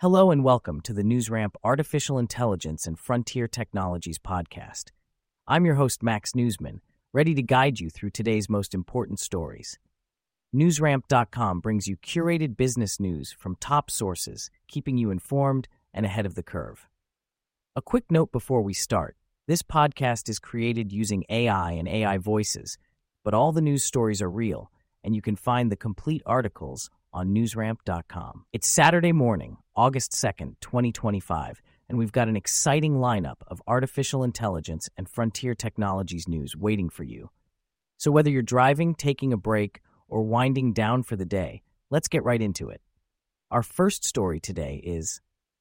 Hello and welcome to the NewsRamp Artificial Intelligence and Frontier Technologies podcast. I'm your host, Max Newsman, ready to guide you through today's most important stories. NewsRamp.com brings you curated business news from top sources, keeping you informed and ahead of the curve. A quick note before we start. This podcast is created using AI and AI voices, but all the news stories are real, and you can find the complete articles on newsramp.com. It's Saturday morning, August 2nd, 2025, and we've got an exciting lineup of artificial intelligence and frontier technologies news waiting for you. So whether you're driving, taking a break, or winding down for the day, let's get right into it. Our first story today is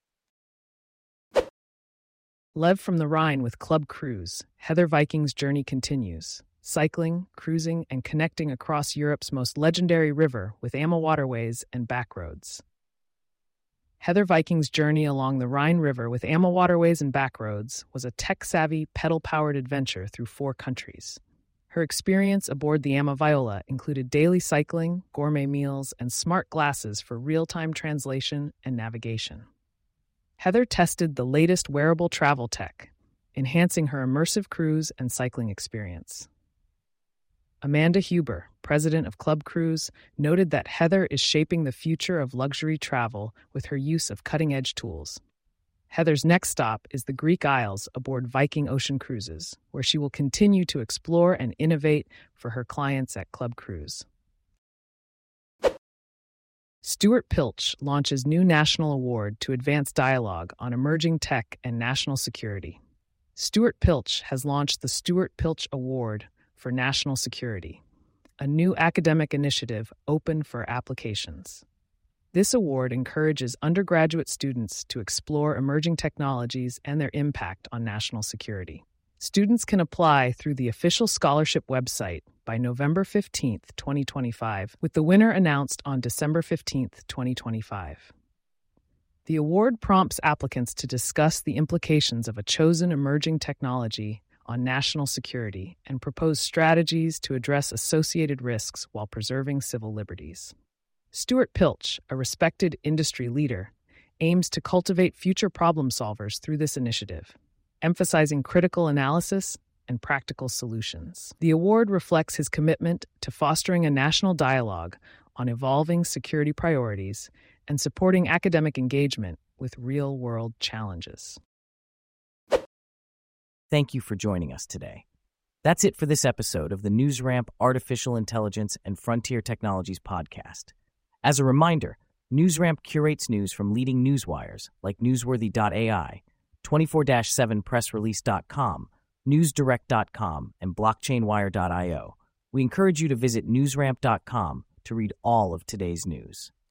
Lev from the Rhine with Club Cruise. Heather Viking's journey continues. Cycling, cruising, and connecting across Europe's most legendary river with AMA waterways and backroads. Heather Viking's journey along the Rhine River with AMA waterways and backroads was a tech-savvy, pedal-powered adventure through 4 countries. Her experience aboard the AMA Viola included daily cycling, gourmet meals, and smart glasses for real-time translation and navigation. Heather tested the latest wearable travel tech, enhancing her immersive cruise and cycling experience. Amanda Huber, president of Club Cruise, noted that Heather is shaping the future of luxury travel with her use of cutting-edge tools. Heather's next stop is the Greek Isles aboard Viking Ocean Cruises, where she will continue to explore and innovate for her clients at Club Cruise. Stuart Pilch launches new national award to advance dialogue on emerging tech and national security. Stuart Pilch has launched the Stuart Pilch Award for National Security, a new academic initiative open for applications. This award encourages undergraduate students to explore emerging technologies and their impact on national security. Students can apply through the official scholarship website by November 15, 2025, with the winner announced on December 15, 2025. The award prompts applicants to discuss the implications of a chosen emerging technology on national security and propose strategies to address associated risks while preserving civil liberties. Stuart Pilch, a respected industry leader, aims to cultivate future problem solvers through this initiative, emphasizing critical analysis and practical solutions. The award reflects his commitment to fostering a national dialogue on evolving security priorities and supporting academic engagement with real-world challenges. Thank you for joining us today. That's it for this episode of the NewsRamp Artificial Intelligence and Frontier Technologies podcast. As a reminder, NewsRamp curates news from leading newswires like Newsworthy.ai, 24-7pressrelease.com, NewsDirect.com, and BlockchainWire.io. We encourage you to visit NewsRamp.com to read all of today's news.